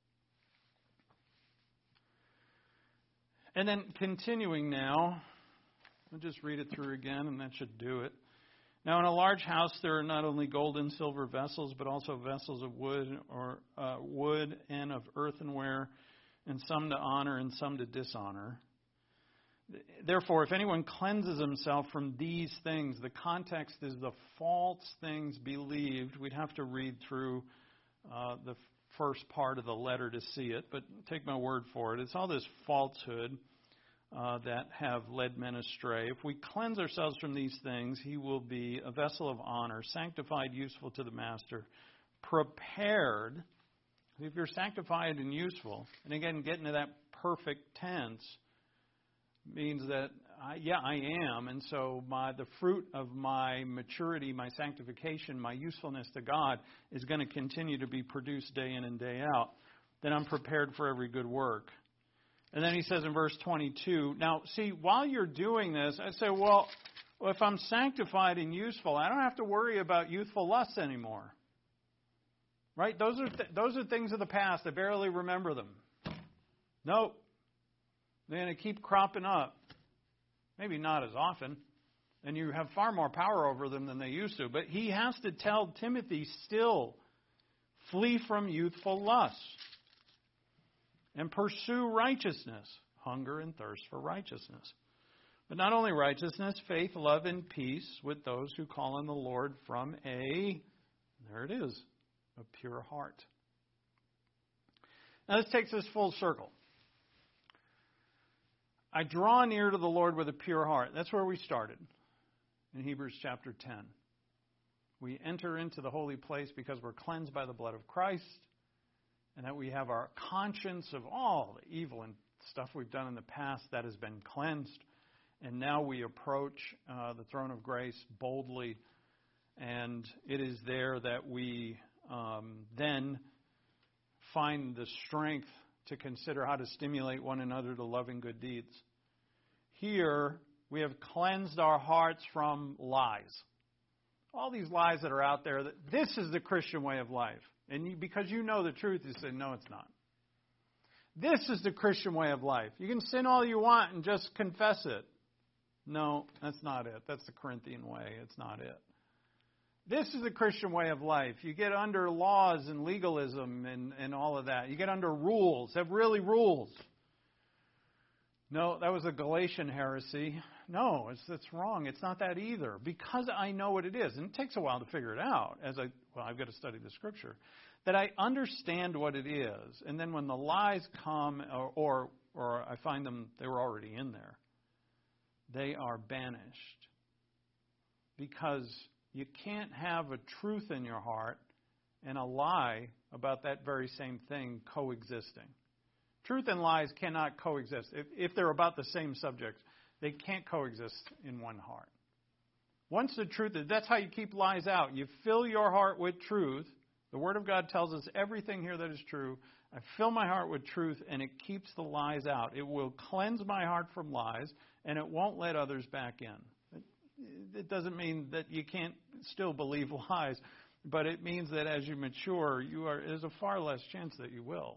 And then continuing now, I'll just read it through again, and that should do it. Now, in a large house, there are not only gold and silver vessels, but also vessels of wood and of earthenware, and some to honor and some to dishonor. Therefore, if anyone cleanses himself from these things, the context is the false things believed. We'd have to read through the first part of the letter to see it, but take my word for it. It's all this falsehood that have led men astray. If we cleanse ourselves from these things, he will be a vessel of honor, sanctified, useful to the master, prepared. If you're sanctified and useful, and again, getting to that perfect tense means that, I am. And so the fruit of my maturity, my sanctification, my usefulness to God is going to continue to be produced day in and day out. Then I'm prepared for every good work. And then he says in verse 22, now, see, while you're doing this, I say, well, if I'm sanctified and useful, I don't have to worry about youthful lusts anymore. Right? Those are things of the past. I barely remember them. Nope. They're going to keep cropping up. Maybe not as often. And you have far more power over them than they used to. But he has to tell Timothy still, flee from youthful lusts and pursue righteousness, hunger and thirst for righteousness. But not only righteousness, faith, love, and peace with those who call on the Lord from there it is, a pure heart. Now this takes us full circle. I draw near to the Lord with a pure heart. That's where we started in Hebrews chapter 10. We enter into the holy place because we're cleansed by the blood of Christ, and that we have our conscience of all the evil and stuff we've done in the past that has been cleansed. And now we approach the throne of grace boldly, and it is there that we then find the strength to consider how to stimulate one another to loving good deeds. Here, we have cleansed our hearts from lies. All these lies that are out there, that this is the Christian way of life. And because you know the truth, you say, no, it's not. This is the Christian way of life. You can sin all you want and just confess it. No, that's not it. That's the Corinthian way. It's not it. This is the Christian way of life. You get under laws and legalism and all of that. You get under rules. Have really rules. No, that was a Galatian heresy. No, it's wrong. It's not that either. Because I know what it is. And it takes a while to figure it out. I've got to study the Scripture. That I understand what it is. And then when the lies come, or I find them, they were already in there. They are banished. Because you can't have a truth in your heart and a lie about that very same thing coexisting. Truth and lies cannot coexist. If they're about the same subject, they can't coexist in one heart. Once the truth is, that's how you keep lies out. You fill your heart with truth. The Word of God tells us everything here that is true. I fill my heart with truth, and it keeps the lies out. It will cleanse my heart from lies, and it won't let others back in. It doesn't mean that you can't still believe lies, but it means that as you mature, there's a far less chance that you will.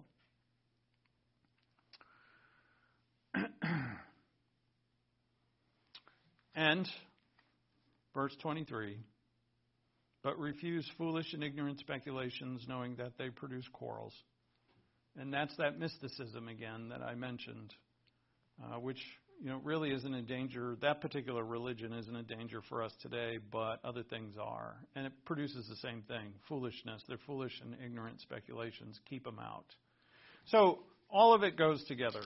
And, verse 23, but refuse foolish and ignorant speculations, knowing that they produce quarrels. And that's that mysticism again that I mentioned, which really isn't a danger. That particular religion isn't a danger for us today, but other things are. And it produces the same thing, foolishness. They're foolish and ignorant speculations. Keep them out. So all of it goes together.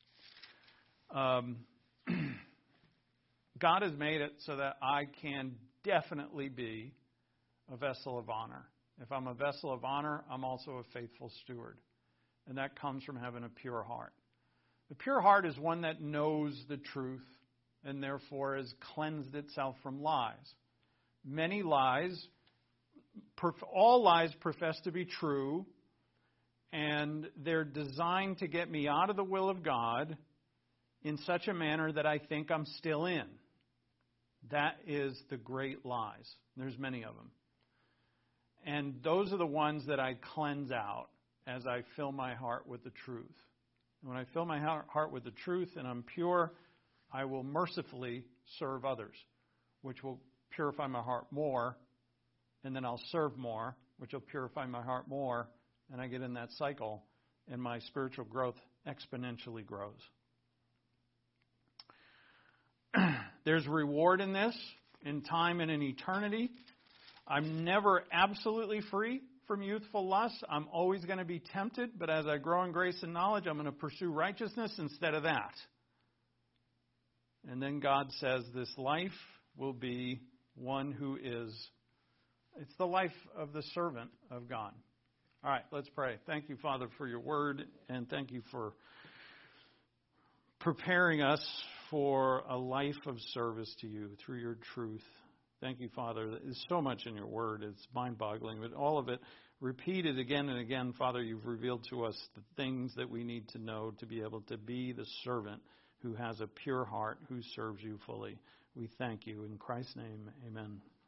God has made it so that I can definitely be a vessel of honor. If I'm a vessel of honor, I'm also a faithful steward. And that comes from having a pure heart. The pure heart is one that knows the truth and therefore has cleansed itself from lies. Many lies, all lies profess to be true, and they're designed to get me out of the will of God in such a manner that I think I'm still in. That is the great lies. There's many of them. And those are the ones that I cleanse out as I fill my heart with the truth. When I fill my heart with the truth and I'm pure, I will mercifully serve others, which will purify my heart more, and then I'll serve more, which will purify my heart more, and I get in that cycle, and my spiritual growth exponentially grows. There's reward in this, in time and in eternity. I'm never absolutely free from youthful lusts. I'm always going to be tempted, but as I grow in grace and knowledge, I'm going to pursue righteousness instead of that. And then God says this life will be one who is, it's the life of the servant of God. All right, let's pray. Thank you, Father, for your word, and thank you for preparing us for a life of service to you through your truth. Thank you, Father. There's so much in your word. It's mind-boggling, but all of it repeated again and again, Father, you've revealed to us the things that we need to know to be able to be the servant who has a pure heart, who serves you fully. We thank you. In Christ's name, amen.